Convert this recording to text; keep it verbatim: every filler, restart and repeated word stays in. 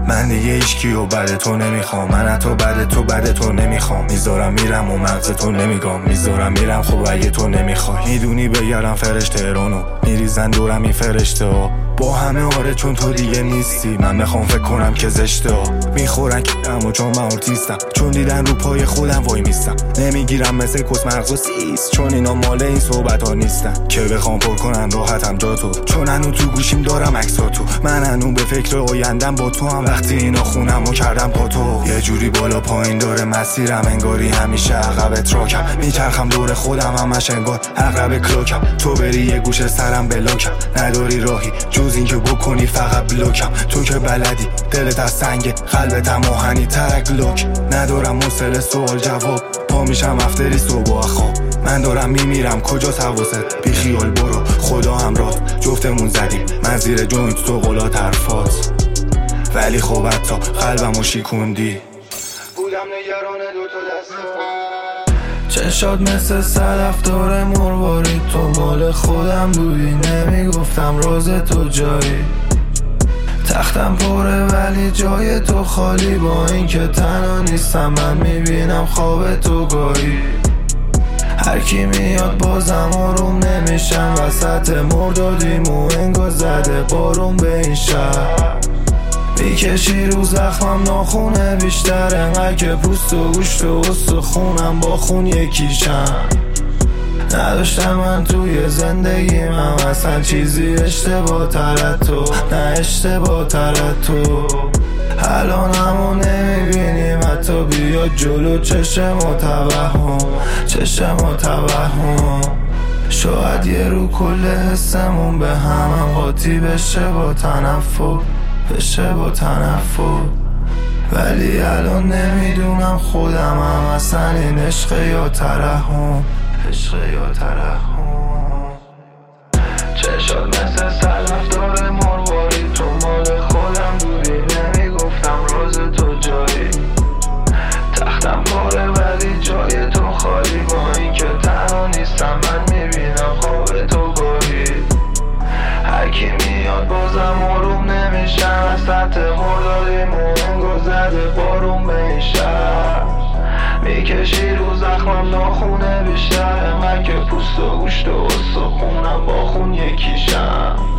من دیگه هیچکیو بعد تو نمیخوام، من حتی بعد تو بعد تو نمیخوام. میذارم میرم و مغز تو نمیگم، میذارم میرم خب اگه تو نمیخوای. میدونی بگرم فرشته رونو میریزن دورم این فرشته ها با همه آره چون تو دیگه نیستی. من میخوام فکر کنم که زشته ها میخورن کم و چون من ارتیستم، چون دیدن رو پای خودم وای میستم. نمیگیرم مثل کس مغز و سیست، چون اینا مال این صحبت ها نیستن که بخوام پر کنن راحتم جا تو. چون هنو تو گوشیم دارم عکسا تو، من هنو به فکر آیندم با تو هم. وقتی اینا خونم و کردم پا تو، یه جوری بالا پایین داره مسیرم، انگاری همیشه عقب تراکم. میچرخم دور خودم همش انگار عقرب کلاکم. تو بری یه گوشه سرم بلاکم، نداری راهی جز این که بکنی فقط بلاکم. تو که بلدی دلت از سنگ قلبت آهنی ترک لوک. ندارم مسئله سوال جواب، پا میشم افتری صبح خواب. من دارم میمیرم کجاست حواست، بی خیال برو خدا همراه. جفتمون زدیم من زیر جوینت تو قلا طرفات، ولی خب حتی قلبمو شیکوندی. بودم نگران دوتا دستم، چشات مثل صدف داره مرواری، تو مال خودم بودی نمیگفتم راز تو جایی. تختم پره ولی جای تو خالی، با این که تنها نیستم من میبینم خواب تو گاهی. هر کی میاد بازم آروم نمیشم، وسط مردادیم و انگار زده بارون به این شهر. میکشی رو زخمم ناخونه بیشتر، انقدر که پوست و گوشت و استخونم با خون یکیشم. نداشتم من توی زندگیم هم اصلا چیزی اشتباه تر تو، نه اشتباه تر تو. الان همو نمیبینیم حتی بیاد جلو چشم و توهم، چشم و توهم. شاید یه رو کل حسمون به هم قاطی بشه با تنفر، بشه با تنفر. ولی الان نمیدونم خودم هم اصلا این عشق یا ترحم، عشق یا ترحم. چشات مثل صدف داره مرواری، تو مال خودم بودی نمیگفتم راز تو جایی. تختم پاره ولی جای تو خالی، با این که تنها نیستم من میبینم خواب تو گاهی. هرکی میاد بازم آروم نمیشم، از سطح مردادیم و انگار زده بارون به این شهر. میکشی رو زخمم ناخونه بیشتر، انقدر که پوست و گوشت و استخونم با خون یکیشم.